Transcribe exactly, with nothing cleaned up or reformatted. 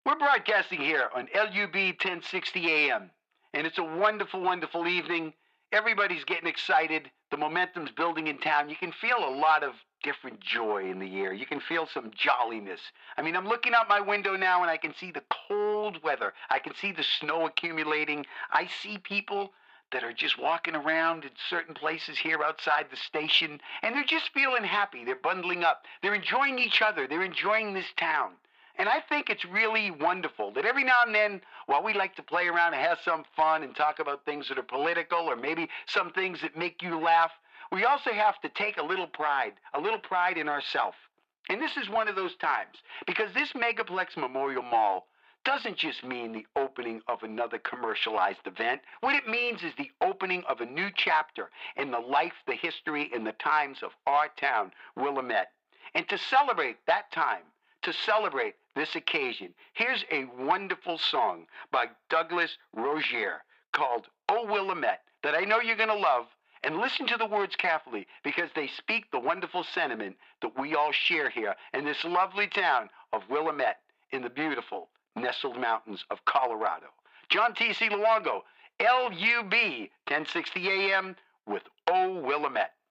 We're broadcasting here on L U B ten sixty A M, and it's a wonderful, wonderful evening. Everybody's getting excited. The momentum's building in town. You can feel a lot of different joy in the air. You can feel some jolliness. I mean, I'm looking out my window now and I can see the cold weather. I can see the snow accumulating. I see people that are just walking around in certain places here outside the station, and they're just feeling happy. They're bundling up. They're enjoying each other. They're enjoying this town. And I think it's really wonderful that every now and then, while we like to play around and have some fun and talk about things that are political or maybe some things that make you laugh, we also have to take a little pride, a little pride in ourselves. And this is one of those times, because this Megaplex Memorial Mall doesn't just mean the opening of another commercialized event. What it means is the opening of a new chapter in the life, the history, and the times of our town, Willamette. And to celebrate that time, to celebrate this occasion, here's a wonderful song by Douglas Rogier called Oh Willamette that I know you're going to love. And listen to the words carefully because they speak the wonderful sentiment that we all share here in this lovely town of Willamette in the beautiful nestled mountains of Colorado. John T C. Luongo, L U B ten sixty A M with Oh Willamette.